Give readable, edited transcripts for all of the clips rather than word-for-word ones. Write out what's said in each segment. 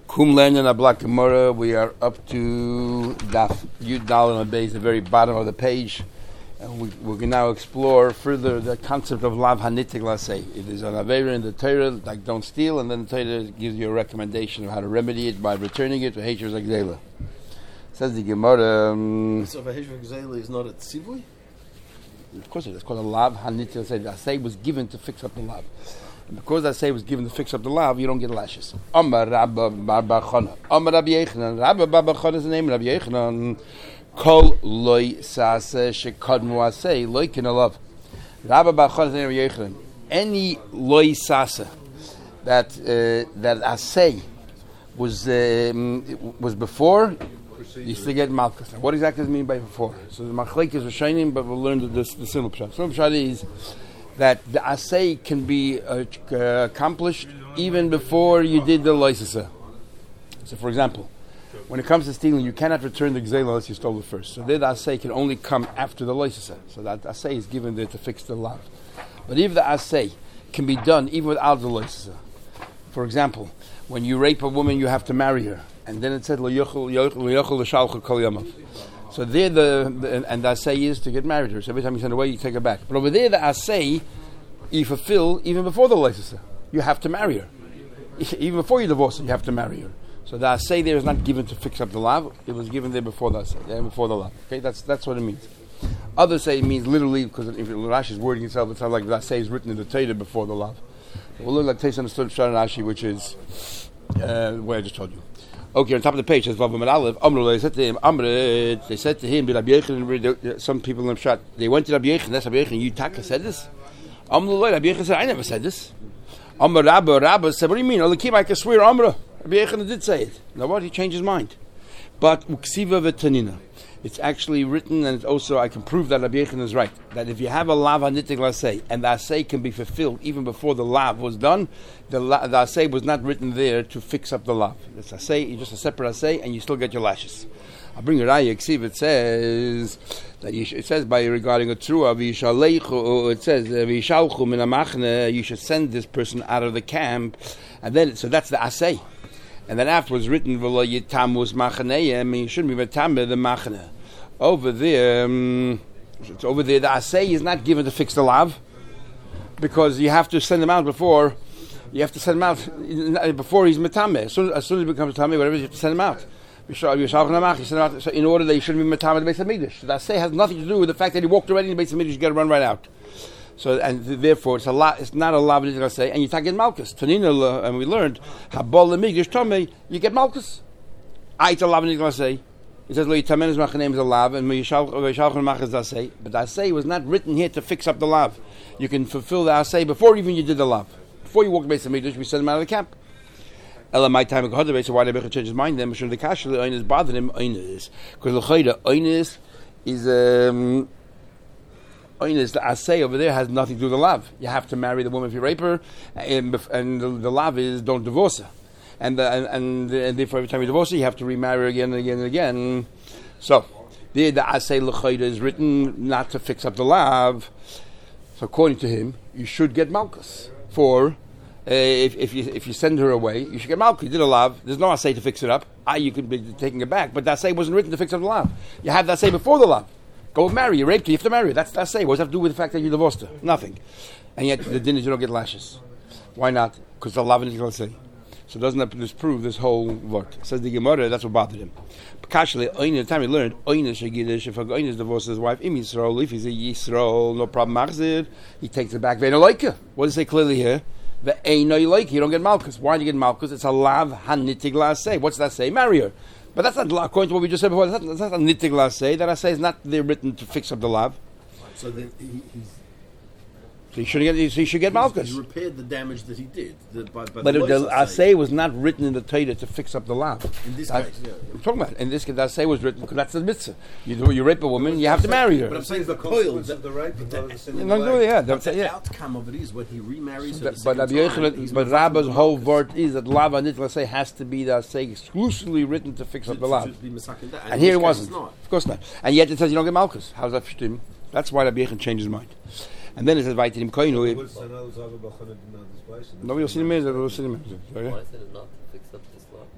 Kum Lenyan Ablak Gemara. We are up to Daf Yud Daled on the base, the very bottom of the page, and we can now explore further the concept of Lav Hanitik Lasei. It is an Aveira in the Torah, like don't steal, and then the Torah gives you a recommendation of how to remedy it by returning it to Heisher Zagzela. Says the Gemara. So Heisher Zagzela is not a tzivui? Of course it is. It's called a Lav Hanitik Lasei. The Asei was given to fix up the Lav. And because that say was given to fix up the lav, you don't get lashes. Amar Rabba Bar Bar Chana. Amar Rabbi Yechanan. Rabba Bar Bar Chana is the name of Rabbi Yechanan. Kol loy sase shekadmu asay loy kinalav. Rabba Bar Chana is the name of Rabbi Yechanan. Any loy sase that asay was before, you still get malchus. What exactly does it mean by before? So the machlekes is shining, but we'll learn the simple pshat. Simple pshat is that the asay can be accomplished even before you did the loisasa. So, for example, when it comes to stealing, you cannot return the gzela unless you stole it first. So, the asay can only come after the loisasa. So, that asay is given there to fix the lav. But if the asay can be done even without the loisasa, for example, when you rape a woman, you have to marry her, and then it said lo yochel l'shalcha kol yamav. So there and the asay is to get married to her. So every time you send her away, you take her back. But over there, the asay you fulfill even before the loisasa. You have to marry her. Even before you divorce her, you have to marry her. So the asay there is not given to fix up the lav. It was given there before the asay, before the lav. Okay, that's what it means. Others say it means literally, because if Rashi is wording itself, it's like the asay is written in the Torah before the lav. We'll look like Teis understood Pshat Rashi, which is where I just told you. Okay, on top of the page, it says, they said to him, some people in the Pshat, they went to Rabbi Yechon, that's Rabbi Yechon, you Taka said this? Rabbi Yechon said, I never said this. Rabba said, what do you mean? I can swear Amra. Rabbi Yechon did say it. Now what? He changed his mind. But, Uksiva v'tanina. It's actually written, and it's also, I can prove that Rabbi Yechon is right, that if you have a lav hanitik lasei, and the asay can be fulfilled even before the lav was done, the asay was not written there to fix up the lav. It's asay, just a separate asay, and you still get your lashes. I'll bring a raya, it says, that it says by regarding a trua, it says, v'yishalchu min hamachne, you should send this person out of the camp, and then, so that's the asay. And then afterwards written, v'lo yitamus machaneyem, you shouldn't be v'tameh the machane. Over there, the asay is not given to fix the lav, because you have to send him out before. You have to send him out before he's metameh. As soon as he becomes metameh, whatever, you have to send him out. You send him out so in order that he shouldn't be metameh the Beis Hamikdash. So the asay has nothing to do with the fact that he walked already in the Beis Hamikdash. You got to run right out. So and therefore it's not a lav to say, and you take get malchus. Tanina, and we learned habol lemigdash tomei, you get malchus. Aita lav to say. It says lo yitamen is machanei is a lav, and yishal machas asay. But the asay was not written here to fix up the lav. You can fulfill the asay before even you did the lav. Before you walk the Beis Hamikdash, we send him out of the camp. Ela my time ago the so why did he change his mind? Then the kasha the oinus bothered him oinus because the oinus is the asay over there has nothing to do with the lav. You have to marry the woman if you rape her, and the lav is don't divorce her, and therefore every time you divorce her, you have to remarry her again and again and again. So the asay l'chayda is written not to fix up the lav. So according to him, you should get malchus for if you send her away, you should get malchus. You did a lav. There's no asay to fix it up. You could be taking it back, but the asay wasn't written to fix up the lav. You have the asay before the lav. Go marry, you raped her, you have to marry her. That's say. What does that have to do with the fact that you divorced her? Nothing. And yet the din is you don't get lashes. Why not? Because the lav is going to say. So doesn't that disprove this whole work? Says the Gemara, that's what bothered him. Kashli, the time he learned, if a Oines divorces his wife, if he's a Yisrael, no problem, machzir, he takes it back. Ve'enoleika. What does it say clearly here? Ve'enoleika. You don't get malchus. Why do you get malchus? It's a lav hanitig lasei. What's that say? Marry her. But that's not, according to what we just said before, that's not a nitig lasei. That asay is not there written to fix up the lav. So then he should get malchus. He repaired the damage that he did. But the asay was not written in the Torah to fix up the lav. In this case, yeah. I'm talking about. In this case, the asay was written because that's the mitzvah. You rape a woman, you have to marry her. But I'm saying the coil of the rape. The outcome of it is when he remarries her. But Rabba's whole word is that lav and asay has to be the asay exclusively written to fix up the lav. And here it wasn't. Of course not. And yet it says you don't get malchus. How's that shtim? That's why Rabbi Yechon changed his mind. And then it says, "Vaytirim koinu." No, we'll see him. We'll see him. Why is it not to fix up this law?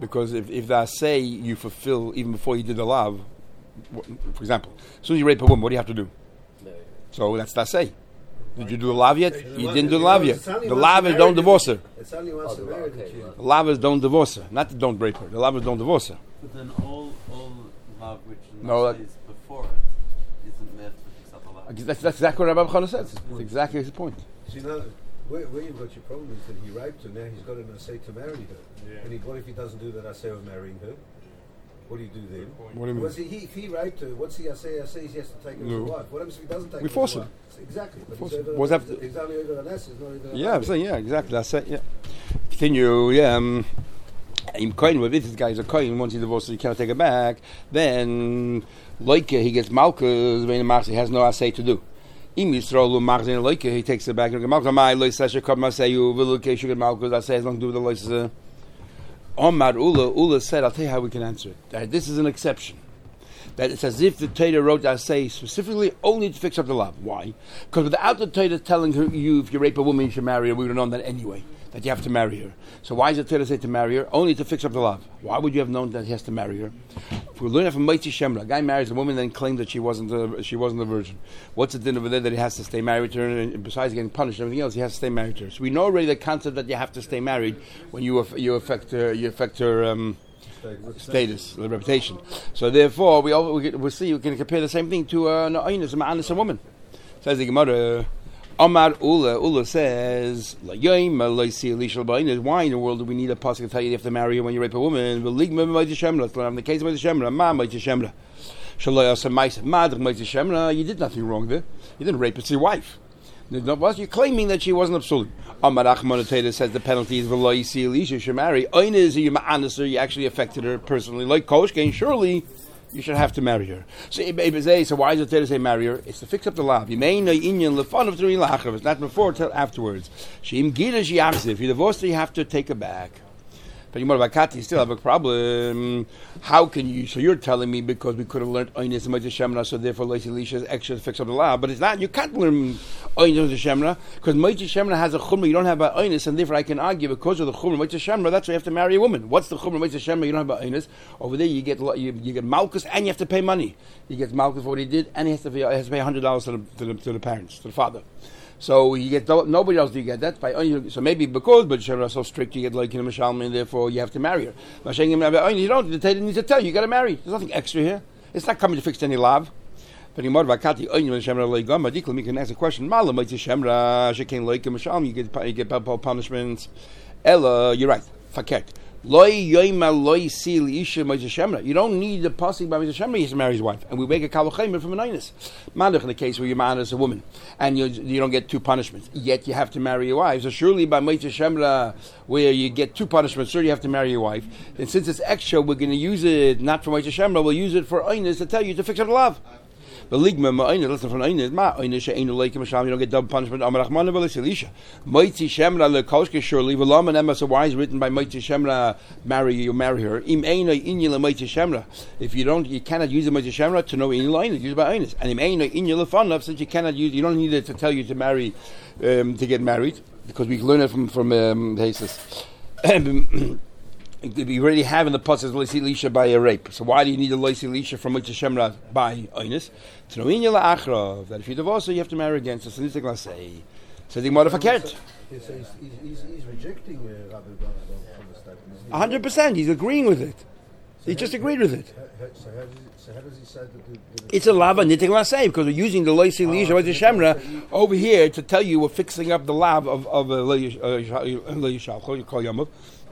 Because if the say you fulfill even before you did the lav, for example, as soon as you rape a woman, what do you have to do? So that's the say. Did you do the lav yet? You didn't do the lav yet. The lavas don't divorce her. It's only once to marry the The lavas don't divorce her. Not that don't rape her. The lavas don't divorce her. But then all lav which is before it isn't meant to fix up a lav. That's exactly what Rabbi Chana says. That's exactly his point. So you know, where you've got your problem is that he raped her, now he's got an assay to marry her. Yeah. And what if he doesn't do that assay of marrying her? What do you do then? What do you mean? If he raped her, what's the assay? He has to take her as a wife. What happens if he doesn't take her? We force him. Exactly. But he's only over an assay, not over an yeah, I'm saying, yeah, exactly. That's it, yeah. Continue, yeah. In Kohen, if this guy is a Kohen, once he divorces, he cannot take it back, then, like he gets Malkus, when he has no assay to do. Im Yisrael Machzin Leike, he takes it back and Malkus. My Lois Sasha Kod Masayu, Viluke Sugar Malkus, I say as long as do with the Lois. Omar Ula said, I'll tell you how we can answer it. That this is an exception. That it's as if the Torah wrote that say specifically only to fix up the lav. Why? Because without the Torah telling you if you rape a woman you should marry her, we would have known that anyway, that you have to marry her. So why does the Torah say to marry her? Only to fix up the lav. Why would you have known that he has to marry her? If we learn it from Moitzi Shemra, a guy marries a woman and then claims that she wasn't a virgin. What's the din over there that he has to stay married to her, and besides getting punished and everything else, he has to stay married to her. So we know already the concept that you have to stay married when you affect her status, the reputation. So therefore, we'll see. We can compare the same thing to an Einus, a woman. Says the Gemara. Omar Ula says, why in the world do we need a pasuk to tell you have to marry her when you rape a woman? Let's learn the case of Shemra. You did nothing wrong there. You didn't rape, it's your wife. You're claiming that she wasn't absolute. Amar Achman says the penalty is v'lo Elisha should marry. You actually affected her personally. Like Koshkein, surely you should have to marry her. So why does the Torah say marry her? It's to fix up the lav. It's not before, until afterwards. If you divorce her, you have to take her back. But you still have a problem. How can you? So you're telling me because we could have learned Oynis and Moitzi Shemra, so therefore Lois Elisha is extra to fix up the law. But it's not. You can't learn Oynis and Moitzi Shemra because Moitzi Shemra has a chumrah. You don't have an Oynis, and therefore I can argue because of the chumrah Moitzi Shemra. That's why you have to marry a woman. What's the chumrah Moitzi Shemra? You don't have an Oynis. Over there you get malchus and you have to pay money. He gets malchus for what he did, and he has to pay $100 to the parents, to the father. So you get nobody else do you get that by so maybe because but Shemra is so strict you get like in a Mishalmi and therefore you have to marry her. You don't. The Torah needs to tell you. You got to marry. There's nothing extra here. It's not coming to fix any lav. But in Vakati you can ask a question. Mala Shemra she can't like a Mishalmi. You get punishments. Ella, you're right. Faket. You don't need the pasuk by Moitzi Shemra. He has to marry his wife, and we make a kavachayim from an Einus. Mandach in the case where you man as a woman, and you don't get two punishments, yet you have to marry your wife. So surely by Moitzi Shemra, where you get two punishments, sure you have to marry your wife. And since it's extra, we're going to use it not for Moitzi Shemra. We'll use it for Einus to tell you to fix up the love. The ligma ma'ayna, listen from ayna, ma'ayna she'enu leikim masham, you don't get double punishment. Amar Achman v'lis Elisha. Moitzi Shemra lekoshke surely v'lam and emma. So why is written by Moitzi Shemra? You marry her. Im ayna inya leMoitzi Shemra. If you don't, you cannot use the Moitzi Shemra to know inya le'ayna. Use it by aynas. And im ayna inya le'fanav, since you cannot use, you don't need it to tell you to marry, to get married, because we learn it from Hasis. You already have in the pasuk Lois Elisha by a rape. So why do you need the Lois Elisha from Moitzi Shemra by Einus? To know inya la'achrav, that if you divorce her, you have to marry again. So it's like say. So the Gemara fakert. He's rejecting Rabbi from the statement. 100%. He's agreeing with it. He just agreed with it. So how does he say that? It's a lava nitik lasei because we're using the Lois Elisha Moitzi Shemra over here to tell you we're fixing up the lav of Lo Yishal Kol Yamav.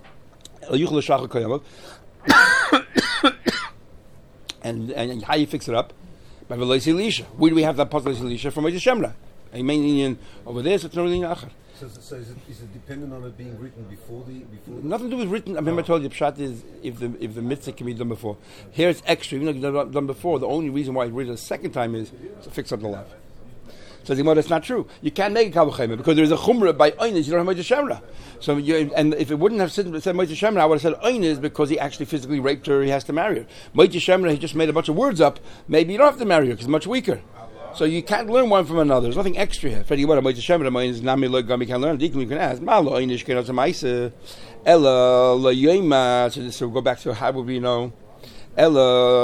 And how you fix it up? By Lois Elisha. Where do we have that Lois Elisha from Moitzi Shemra? I mean, over there, so it's not really achar. So is it dependent on it being written before the? Nothing to do with written. I remember I told you, Pshat is if the mitzvah can be done before. Here it's extra, even though it's not done before. The only reason why it's written a second time is to fix up the lav. So the Gemara, that's not true. You can't make a kavachayim because there is a chumrah by Einus. You don't have Moitzi Shemra. So and if it wouldn't have said Moitzi Shemra, I would have said Einus because he actually physically raped her. He has to marry her. Moitzi Shemra, he just made a bunch of words up. Maybe you don't have to marry her because it's much weaker. So you can't learn one from another. There's nothing extra here. Freddy, what Moitzi Shemra is nami lo gami can learn. You can ask malo Einus kenos ma'isa. Ella loyema. So we'll go back to how would we know? Ella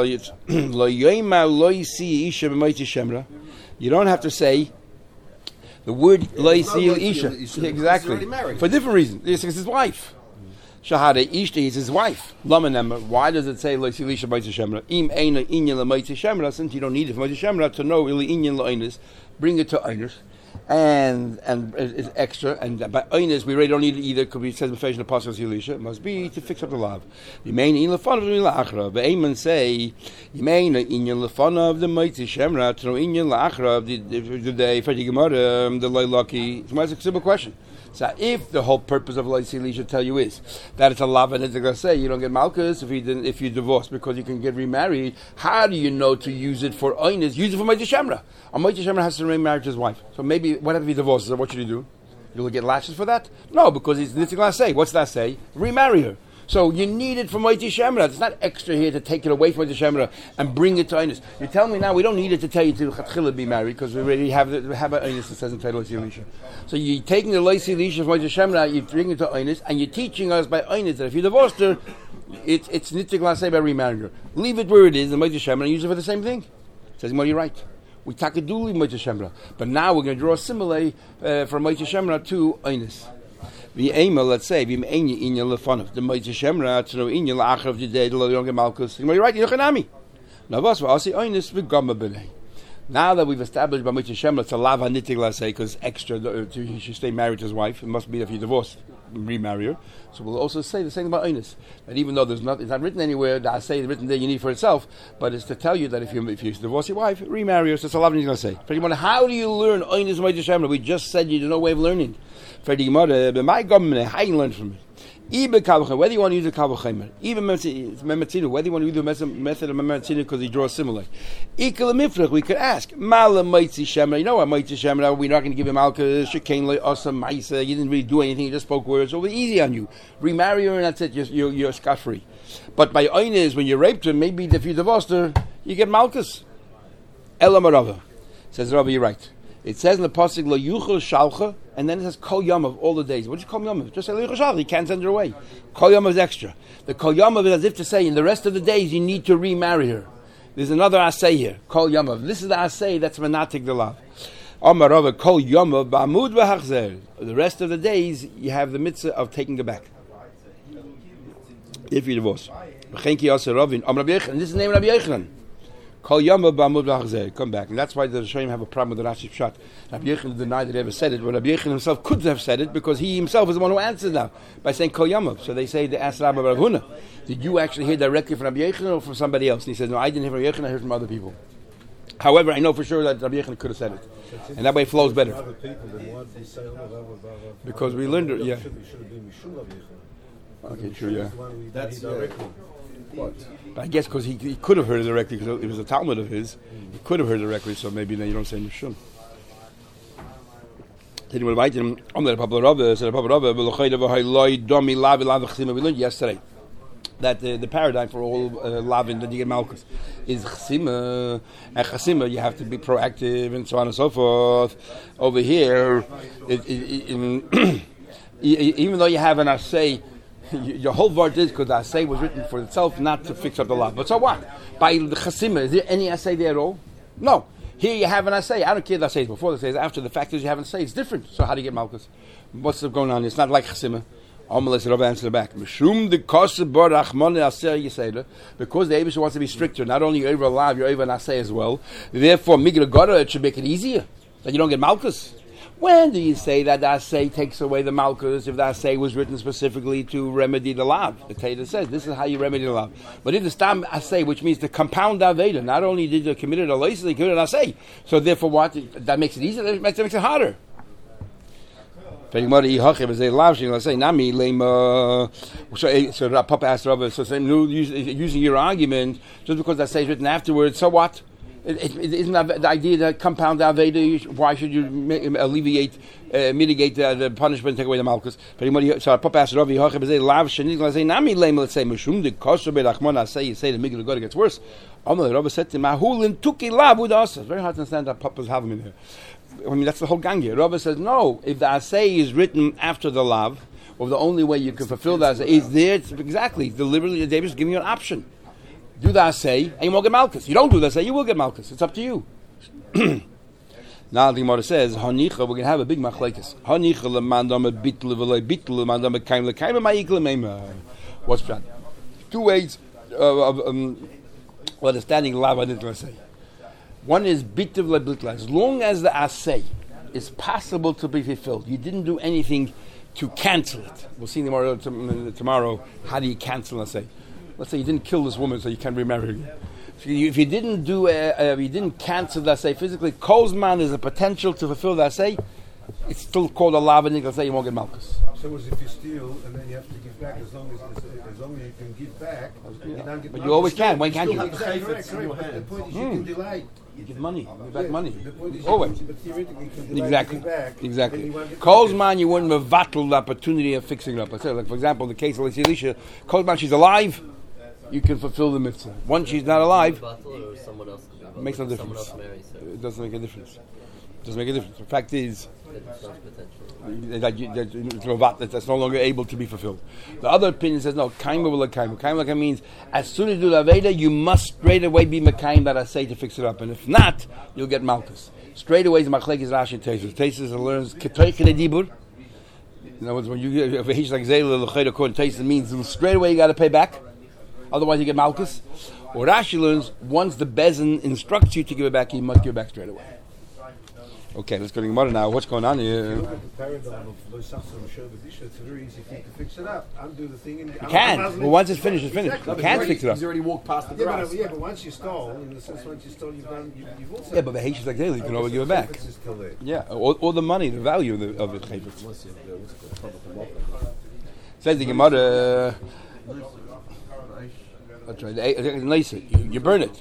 loyema loysi isha b'moiti shemra. You don't have to say the word loysi isha. Exactly. For different reasons. It's his wife. Shahada Ishti is his wife. Why does it say Loisi Lisha Moitzi Shemra? Im Eina Inyan Moitzi Shemra, since you don't need it for Moitzi Shemra to know really Inyan Loinis, bring it to Einis. And it's extra, and by Einis we really don't need it either, because it says in the Apostle Elisha, it must be to fix up the lav. Yimein in lefanav la'achra. The Amen say Yimein Inyan lefanav the Moitzi Shemra to know Inyan la'achra the day for the Gemara the Loilaki. It's a simple question. So if the whole purpose of Loisi Lisha tell you is that it's a lav and it's going to say you don't get malchus if you divorce because you can get remarried, how do you know to use it for Einis? Use it for Moitzi Shemra. A Moitzi Shemra has to remain married to his wife. So maybe what if he divorces her? What should he do? You'll get lashes for that? No, because it's going to say. What's that say? Remarry her. So you need it for Moitzi Shemra. It's not extra here to take it away from Moitzi Shemra and bring it to Einis. You tell me now we don't need it to tell you to Chatchila be married because we already have an Einis that says in Loisi Lisha. So you're taking the Loisi Lisha from Moitzi Shemra, you bring it to Einis, and you're teaching us by Einis that if you divorced her, it's Nitzik Laseh by remarrying her. Leave it where it is in Moitzi Shemra and use it for the same thing. Says what you're right. We takaduli Moitzi Shemra, but now we're going to draw a simile from Moitzi Shemra to Einis. The aim, let's say, the Moitzi Shemra to know inya la'achar of the day the younger malchus. You're right, Yochanami. Now, what's what I say? Einis v'gama b'nei. Now that we've established by Moitzi Shemra, it's a lava nitig, let's say, because extra he should stay married to his wife. It must be if you divorce, remarry her. So we'll also say the same about Einis. That even though it's not written anywhere, that I say it's written there you need for itself, but it's to tell you that if you divorce your wife, remarry her. So it's a lava nitig, let's say. How do you learn Einis Moitzi Shemra? We just said you have no way of learning. For the Gemara, my government, how you learn from it? Whether you want to use a Kavachemer, even Mematzinu, whether you want to use the method of Mematzinu because he draws similar. We could ask, Mala Moitzi Shemra, you know what Moitzi Shemra, we're not going to give him Alka, Shekain Le Osam Maisa, you didn't really do anything, you just spoke words, so it was easy on you. Remarry her and that's it, you're scot-free. But by Einis, when you raped her, maybe if you divorced her, you get Malchus. Ela Marava. Says Rabbi, you're right. It says in the pasuk lo yuchel shalcha, and then it says kol yamav all the days. What is kol yamav? Just say lo yuchel shalcha. You can't send her away. Kol yamav is extra. The kol yamav is as if to say in the rest of the days you need to remarry her. There's another asay here. Kol yamav. This is the asay that's manatik the lav. Amar Rava kol yamav ba'amud v'hachzer. The rest of the days you have the mitzvah of taking it back. If you divorce. V'chenki yaseh Ravin. Amar Rabbi Yochanan. This is the name of Rabbi Yochanan. Kol Yama B'Amud V'Achzeh. Come back, and that's why the Rishonim have a problem with the Rashi Pshat. Rabbi Yochanan denied that he ever said it, but Rabbi Yochanan himself could have said it because he himself is the one who answered now by saying Kol Yama. So they say they asked Rabbi Rav Huna, did you actually hear directly from Rabbi Yochanan or from somebody else? And he says, no, I didn't hear from Rabbi Yochanan, I heard from other people. However, I know for sure that Rabbi Yochanan could have said it, and that way it flows better. Because we learned it, yeah. Okay, sure, yeah. That's what? But I guess because he could have heard it directly, because it was a Talmud of his, he could have heard it directly, so maybe then you don't say Mishum. We learned yesterday that the paradigm for all lavin that you get malchus is chasima, and chasima you have to be proactive and so on and so forth. Over here, even though you have an asay, your whole word is because the asay was written for itself, not to fix up the lav. But so what? By the chasima, is there any asay there at all? No. Here you have an asay. I don't care if the asay is before the asay is after. The fact is you have an asay. It's different. So how do you get malchus? What's going on? It's not like chasima. Amalek Rav answer back. Mishum de kosev bar rachmane aser yisera, because the Eibush wants to be stricter. Not only you're over a lav, you're over an asay as well. Therefore, migra gora, it should make it easier that you don't get malchus. When do you say that the asay takes away the malchus? If the asay was written specifically to remedy the lav, the Torah says this is how you remedy the lav. But if the stam asay, which means the compound aveda, not only did you commit a lois, they committed an asay. So therefore, what? That makes it easier. That makes it harder. So Papa asked Rabbi, so using your argument, just because that says written afterwards, so what? Isn't that the idea that compound Aveda, why should you mitigate the punishment, take away the malchus? So Papa asked Rabbi, let's say, Mishum de Kosher Berachmon, say the Migdal God gets worse. Rabbi said to him, it's very hard to understand that Papa's having in here. I mean, that's the whole gang here. Rabbi says, no, if the asay is written after the lav, or the only way you can fulfill that is there. Exactly, deliberately, David is giving you an option. Do the asay, and you won't get malchus. You don't do the asay, you will get malchus. It's up to you. Now the Gemara says, Hanicha, we're going to have a big machlekes. Hanicha lemandam bitl v'lei bitl lemandam kaim lekaim ma'ikle meima. What's that? Two ways of understanding lava and asay. One is bitl v'lei bitl. As long as the asay is possible to be fulfilled, you didn't do anything to cancel it. We'll see tomorrow how do you cancel asay. Let's say you didn't kill this woman, so you can't remarry her. If you didn't do, you didn't cancel the asay physically, Kozman is a potential to fulfill the asay. It's still called a lava nigel asay. You won't get malchus. So as if you steal and then you have to give back, as long as you can give back, you don't get. But you always can. When can't you? Exactly, correct. The point is you can delay. You give money. You give back money. The point is Always. But theoretically, you can delay Exactly. back. Exactly. Kozman, you wouldn't mevatel the opportunity of fixing it up. Let's say, like for example, in the case of Elisha, Kozman, she's alive. You can fulfill the mitzvah. Once she's not alive, it makes no difference. It doesn't make a difference. It doesn't make a difference. The fact is that's no longer able to be fulfilled. The other opinion says no. Kaima will kaima. Kaima means as soon as you do the aveda, you must straight away be mekaim that I say to fix it up, and if not, you'll get malchus. Straight away is machlek is Rashi and Teisus. Teisus learns ketoich dibur. In other words, when you get a heish like zayla l'chayda according to Teisus, means straight away you got to pay back. Otherwise, you get malchus. Or Rashi learns, once the bezin instructs you to give it back, you must give it back straight away. Okay, let's go to Gemara now. What's going on here? If you look at the paradigm of Lo Sachsam Shobadisha, it's very easy for you to fix it up. Undo the thing. And You can. But once it's finished, it's finished. Exactly. You can't fix it up. He's already walked past the grass. But once you stole, in the sense, once you stole, you've also. Yeah, but the heish like daily, you can always give it back. It's still there. Yeah, or the money, the value of the chayvitz. Says the Gemara. That's right. Nice it. You burn it.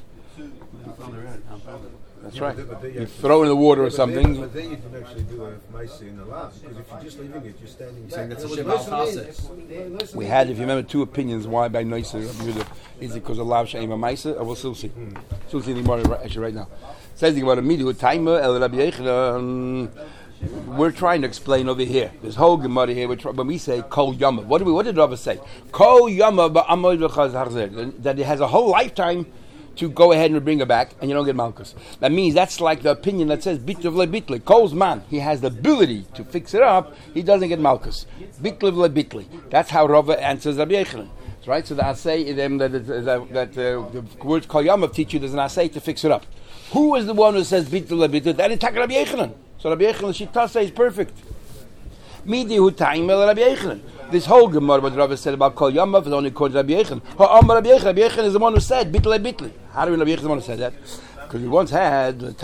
That's right. You throw it in the water or something. But then you can actually do a maisa in the lab, because if you're just leaving it, you're standing back. Saying that's a There Shem was al-Taseh. We had, if you remember, two opinions why by Nicer. Is it because of Lav She'ema Maisa? Or we'll still see. Still see the Gemara actually right now. Says the Gemara, Midu Taima El Rabbi Yechida. We're trying to explain over here. This whole Gemara here, when we say Kol Yama, what did Rabbi say? Kol Yama ba'amoid v'chaz harzer. That it has a whole lifetime to go ahead and bring her back, and you don't get malchus. That means that's like the opinion that says bitle bitle. Kol's man, he has the ability to fix it up. He doesn't get malchus. Bitle bitle. That's how Rava answers Rabbi Yochanan. Right. So the asay that the words Kol Yama teach you there's an asay to fix it up. Who is the one who says bitle bitle? That is Taka Rabbi Yochanan. So Rabbi Yochanan Shitasa is perfect. Midi hu ta'im el Rabbi Yochanan. This whole Gemara, what Rabbi said about Kol Yamav, is only called Rabbi Yochanan. Rabbi Yochanan is the one who said bitle bitle. How do we know Rabbi Yochanan is the one who said that? Because we once had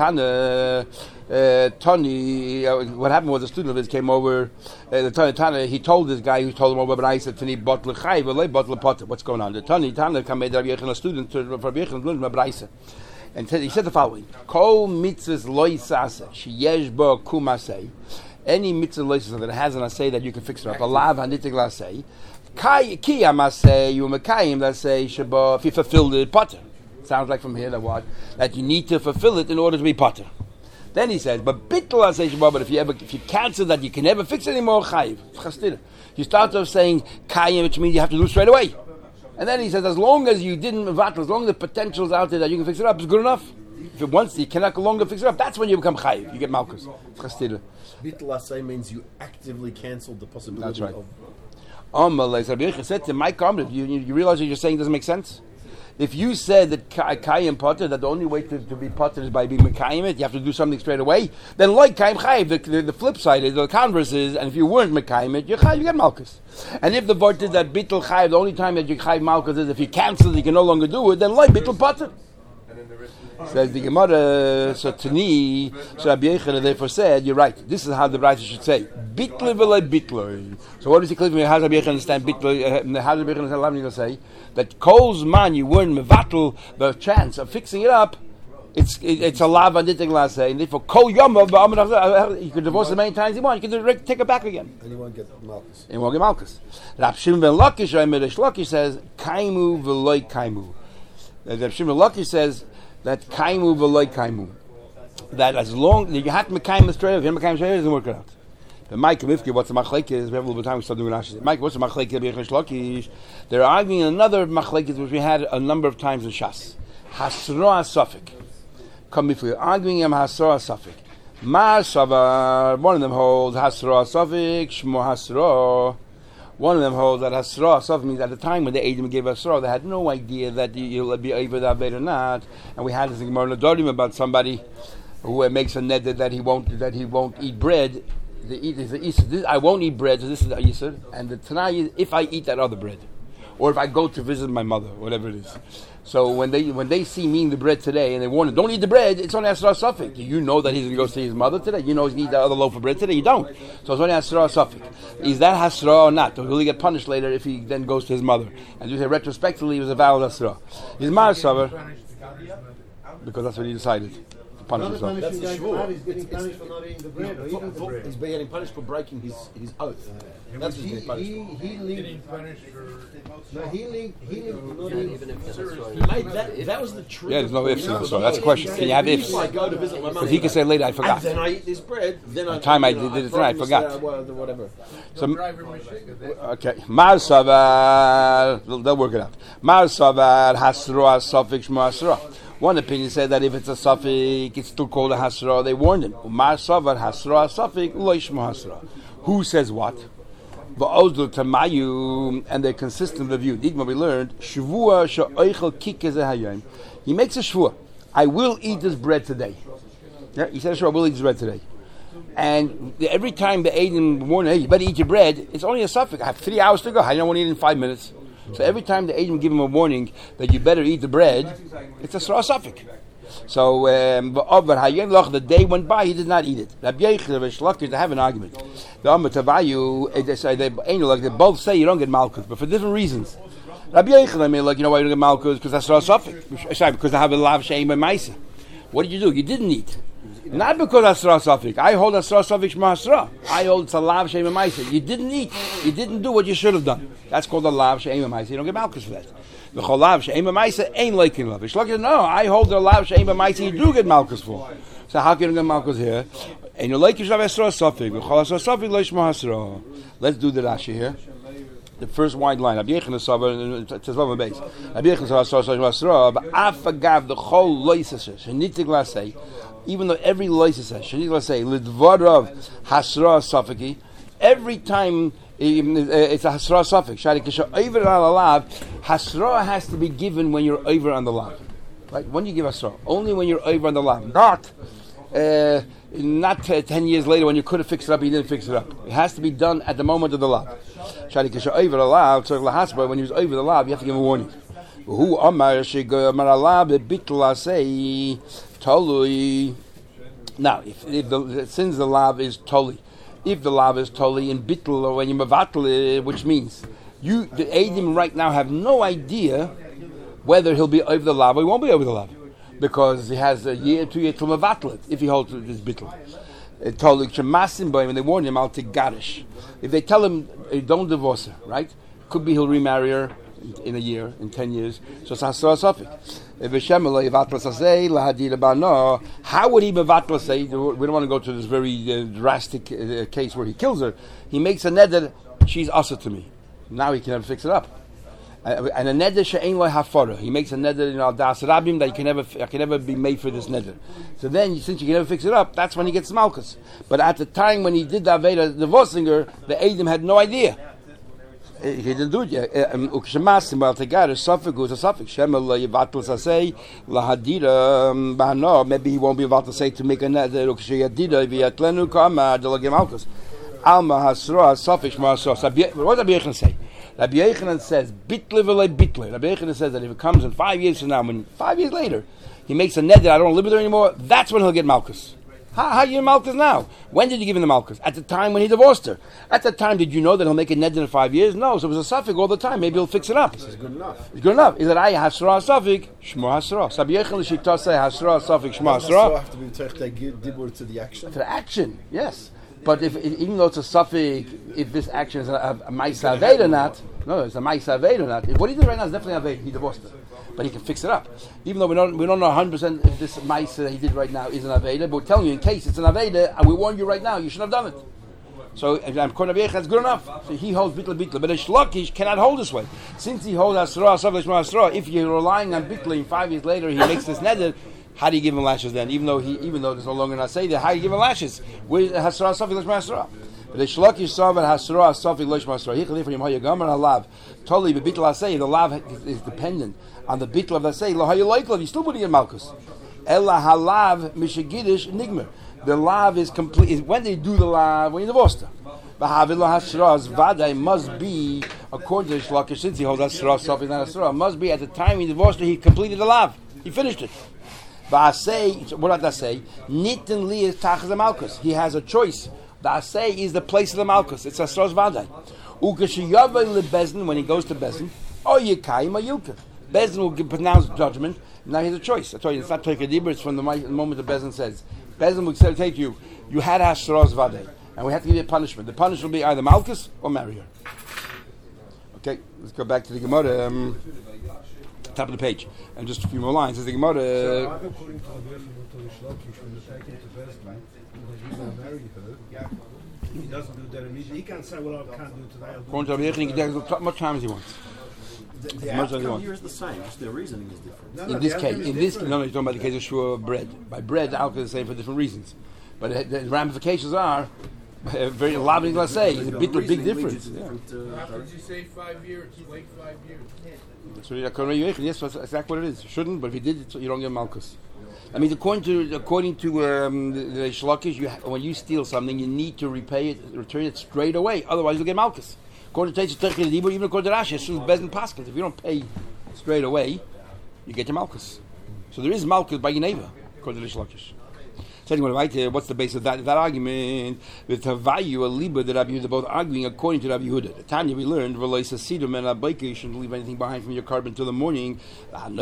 Tani. What happened was a student of his came over. The Tana. He told this guy who told him over Braisa Tani bottle chayv or bottle potter. What's going on? The Tana came made Rabbi Yochanan a student to Rabbi Yochanan learn Braisa. And he said the following: Kol mitzvahs loy sase sheyesh bo kumasei. Any mitzvah loy that has an asay that you can fix it up. A lav hanitig lasei. Ki amasei you mekayim lasei sheba. If you fulfill the potter, sounds like from here that what that you need to fulfill it in order to be potter. Then he says, but bittul asay sheba. But if you cancel that, you can never fix it anymore. Chayiv. Chastira. You start off saying kayim, which means you have to do straight away. And then he says, as long as you didn't vatl, as long as the potential's out there that you can fix it up, it's good enough. If once you cannot no longer fix it up, that's when you become chayiv. You get malchus. Bittul asay means you actively cancelled the possibility. That's right. Rabbi Yochanan said to my comment, you realize what you're saying doesn't make sense? If you said that Kayim Potter, that the only way to be Potter is by being Mekayim it, you have to do something straight away, then like Kayim Chayiv, the flip side is, the converse is, and if you weren't Mekayim it, you get Malchus. And if the word is that Bittul Chayiv, the only time that you Chayiv Malchus is if you cancel it, you can no longer do it, then like Bittul Potter. Says the Gemara, so Tani, so Rabbi Yochanan therefore said, you're right, this is how the writer should say, Bittle v'lei bittle. So what does he clear to me? How does Rabbi Yochanan understand bittle? How does Rabbi Yochanan understand say that Kol's man, you weren't mevatel the chance of fixing it up, it's a lav and niting laseh, and therefore Kol Yamav, you can divorce as many times as you want, you can take it back again. And you won't get malchus. And you won't get malchus. Rab Shimon ben Lakish, Lakish says, Kaimu v'loi Kaimu. Rab Shimon ben Lakish says, that kaimu v'loy kaimu. That as long as you have to mekayim straight, if you mekayim straight, it doesn't work out. Mike, Mifki, what's the machlekes? We have a little bit of time. We start doing Rashi. Mike, what's the machlekes? B'Yechon Shlokish. They're arguing another machlekes which we had a number of times in Shas. Hasra Safik. Come Mifki, arguing him Hasra Safik. Mar Savar. One of them holds Hasra Safik. Shmo Hasra. One of them holds that Hasra Safik means at the time when the Edom gave Hasra, they had no idea that you'll be over the Aved or not. And we had this Gemara Nadorim about somebody who makes a neder that he won't eat bread. I won't eat bread, so this is the Yisr. And the Tanai is if I eat that other bread, or if I go to visit my mother, whatever it is. So when they see me eating the bread today, and they warn him, don't eat the bread, it's only Asra Safik. Do you know that he's going to go see his mother today? You know he's going to eat the other loaf of bread today? You don't. So it's only Asra Safik. Is that Hasra or not? Or will he get punished later if he then goes to his mother? And you say retrospectively it was a valid Asra. Is Mar Savar, because that's what he decided. That's the shvur. He's getting punished for not eating the bread or eating the bread. He's getting punished for breaking his oath. That's what he's getting punished for. He linked not eating. That was the truth. Yeah, there's no ifs in this one. That's the question. Can you have ifs? If I go to visit my mother, because he can say later, I forgot. and then I eat this bread, then I forgot. Whatever. So, okay. Mar Savar, they'll work it out. Mar Savar, Hasra, Safik, Shmo Hasra. One opinion said that if it's a Safik, it's still called a Hasra. They warned him. Mar Savar, Hasra, Safik, Lo Shmo Hasra. Who says what? V'ozdul Tamayu, and they're consistent with the view. Digma, we learned, Shavua she'oichel kikeh zehayom. He makes a shvua. I will eat this bread today. Yeah, he said, sure, I will eat this bread today. And every time the Edom warn, hey, you better eat your bread, it's only a suffix. I have 3 hours to go. I don't want to eat in 5 minutes. So every time the Edom give him a warning that you better eat the bread, it's a suffix. So the day went by, he did not eat it. Rabbi Yechon, they have an argument. They both say you don't get malchus, but for different reasons. Rabbi Yechon, you know why you don't get malchus? Because that's a suffix. Sorry, because they have a lav she'em b'maisa. What did you do? You didn't eat. Not because Asra Safik. I hold Asra Safik Shma Asra. I hold it's a lav she'em b'maisa. You didn't eat. You didn't do what you should have done. That's called a lav she'em b'maisa. You don't get malchus for that. The cholav she'em b'maisa ain't liking love. No, I hold the lav she'em b'maisa. You do get malchus for. So how can you get malchus here? And you like Yisrael Asra Safik. The chol Asra Safik lo Shma Asra. Let's do the Rashi here. The first wide line. Rabbi Yechon is Savar. It says on the base. Rabbi Yechon is Asra Shma Asra. But afagav the chol loises. Shenitik lasei. Even though every loises says shenitik lasei lidvarav hasra safiki. Every time. It's a hasra suffix. Hasra has to be given when you're over on the lav. Right? When you give hasra, only when you're over on the lav. Not 10 years later when you could have fixed it up, you didn't fix it up. It has to be done at the moment of the lav. When he was over the lav, you have to give him a warning. Now, since the lav is totally. If the lav is totally in bittul or when you mavatal, which means the Edom right now have no idea whether he'll be over the lav or he won't be over the lav, because he has a year, 2 years to mavatal it if he holds this bittul. Totally shemasim by when they warn him al tegarish. If they tell him don't divorce her, right? Could be he'll remarry her in a year, in 10 years. So it's hasra safik. How would he mevatla say? We don't want to go to this very drastic case where he kills her. He makes a neder, she's asa to me. Now he can never fix it up. And a neder she'ein lo hafara. He makes a neder das rabim that can never be made for this neder. So then, since you can never fix it up, that's when he gets malchus. But at the time when he did the aveda divorcing her, the Edom had no idea. He didn't do it yet. Maybe he won't be about to say to make a nether. What does Rabbi Yechon say? Rabbi Yechon says, bitle v'le bitle. Rabbi Yechon says that if it comes in 5 years from now, when 5 years later, he makes a nether, I don't live with her anymore, that's when he'll get malchus. How you malchus now? When did you give him the malchus? At the time when he divorced her. At that time, did you know that he'll make a neder in 5 years? No, so it was a suffix all the time. Maybe he'll fix it up. This is good enough. It's good enough. Is that I hasra suffix shmo hasra? Rabbi Yechon l'shita say hasra suffix shmo hasra. Have to be dibur to the action. To the action, yes. But even though it's a suffix, if this action is a ma'isa aved or not, no, it's a ma'isa aved or not. What he did right now is definitely aved. He divorced her. But he can fix it up. Even though we don't know 100% if this mice that he did right now is an Aveda, but we're telling you in case it's an Aveda, and we warn you right now, you shouldn't have done it. So according to Rabbi Yechon, that's good enough. So he holds bitla. But a shlokish cannot hold this way. Since he holds hasra, if you're relying on bitla, and 5 years later he makes this neder, how do you give him lashes then? Even though there's no longer not say that, how do you give him lashes? Where hasra safik lishma hasra? But the shlokish saw that hasra safik lishma hasra. He chalif from hayagamar halav. Totally, but bitla say the lav is dependent on the bitla of the say. Lo hayalaykla. You still wouldn't get malchus. Ella halav mishagidish nigmer. The lav is complete. When they do the lav, when you divorced her. V'havilah hasras vaday must be, according to the shlokish, since he holds hasra safik not hasra, must be at the time he divorced her, he completed the lav. He finished it. But Asay, what did I say? Nitin li is tachas the malchus. He has a choice. The Asay is the place of the malchus. It's Asros Vaday. Ukashiyavay le Bezin, when he goes to Bezin, or Yekayim or Yilka. Bezin will pronounce judgment. Now he has a choice. I told you, it's not Toika Dibur, it's from the moment the Bezin says. Bezin will take you had Asros Vaday, and we have to give you a punishment. The punishment will be either malchus or marry her. Okay, let's go back to the Gemara. Top of the page, and just a few more lines. As the Gemara, So, according to the Shlokish, when you take him to Besdin, when he's going to marry her, he doesn't do that immediately. He can't say, well, I can't do it today. according to Rabbi Yechon, he can take as much time as he wants. The outcome here is the same, just their reasoning is different. No, In this case, you're talking about the case of shua bread. By bread, the alcohol is the same for different reasons, but the ramifications are very loving. Let's say it's a big difference. How could you say 5 years? Wait 5 years. So yes, that's exactly what it is. You shouldn't, but if you did it, you don't get malchus. I mean, according to the shlokish, when you steal something, you need to return it straight away. Otherwise, you'll get malchus. According to Teitzah, even according to Rashi, as soon as Bezin Paschal, if you don't pay straight away, you get your malchus. So there is malchus by your neighbor, according to the shlokish. What's the base of that argument? With Havayu, a Liba, that Rabbi Yehuda both arguing according to Rabbi Yehuda. The Tanya we learned, you shouldn't leave anything behind from your carbon until the morning. And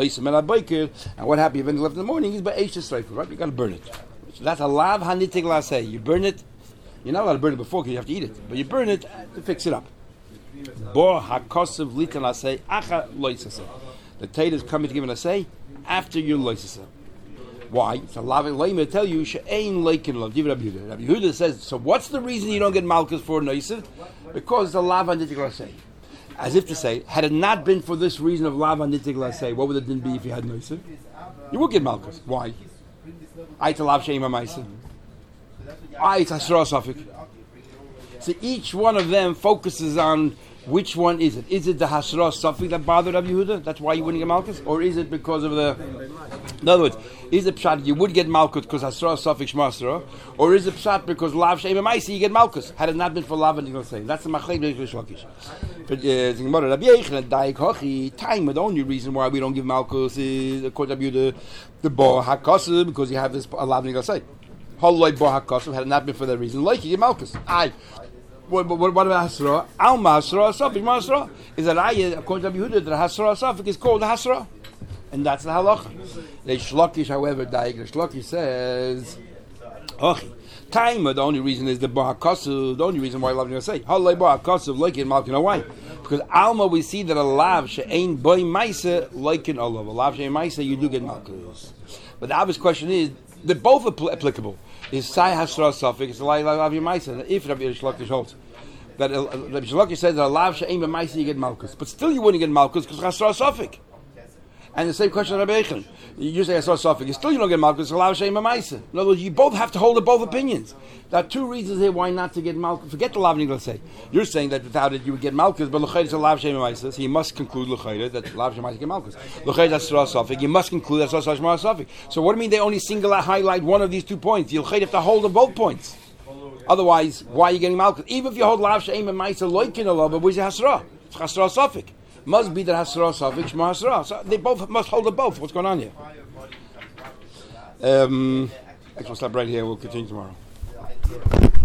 what happened if anything left in the morning is by Eish, right? You got to burn it. So that's a lav hanitig laseh. You burn it. You're not allowed to burn it before because you have to eat it. But you burn it to fix it up. Bo hakosav litan laseh acha loisaseh. The Tate is coming to give an aseh after your loisaseh. Why? So let me tell you, she'ain leikin love. Rabbi Yehuda says, so what's the reason you don't get malchus for noisiv? Because it's a lava nitik laseh. As if to say, had it not been for this reason of lava nitik laseh, what would it then be if you had noisiv? You would get malchus. Why? It's a lav she'im ha'maisa. It's hasra safik. So each one of them focuses on which one is it? Is it the hasra safik that bothered Rabbi Yehuda? That's why you wouldn't get malchus? Or is it because of the... In other words, is it pshat you would get malchus because hasra safik shmasra? Or is it pshat because lav she'im ha'maisa you get malchus? Had it not been for lav and you're saying. That's the machlek b'yish shlokish. But Rabbi Yechon, daik hochi, time, the only reason why we don't give malchus is according to Rabbi Yehuda, the bo hakasu, because you have this lav and you're saying. Holoi bo hakasu, had it not been for that reason, like you get malchus. What about Hasra? Alma Hasra Safik Masra is that according to Rabbi Yehuda, the Hasra Safik is called the Hasra, and that's the halacha. The Shlokish, however, the Shlokish says, time. The only reason is the Bahakasu. The only reason why I love to say Halei Bahakasu like in Malkin. Why? Because Alma we see that a lav she'ain boy ma'isa like in olav. A lav she'ain ma'isa you do get malchus. But the obvious question is they're both applicable. Is Sai Hasra Safik, it's a lav Yemaisa. If Rabbi Shlokish holds that Rabbi Shlokish says that a lav she'ain b'maisa you get malchus, but still you wouldn't get malchus because Hasra Safik. And the same question of Rabbi Yechon. You say Hasra Safik, still you don't get malchus because a lav she'ain b'maisa. In other words, you both have to hold both opinions. There are two reasons here why not to get malchus. Forget the lav let's say. You're saying that without it you would get malchus, but l'chayr is a lav she'ain b'maisa, so you must conclude l'chayr that lav she'ain b'maisa get malchus. L'chayr is Hasra Safik, you must conclude Hasra Safik. So what do you mean they only single out highlight one of these 2 points? You'll have to hold both points. Otherwise, why are you getting malchus? Even if you hold lav she'ain b'maisa loikin a lav, but where's the Hasra? It's Hasra Safik. Must be that Hasra Safik Shema Hasra. So they both must hold the both. What's going on here? Actually, we'll stop right here. We'll continue tomorrow.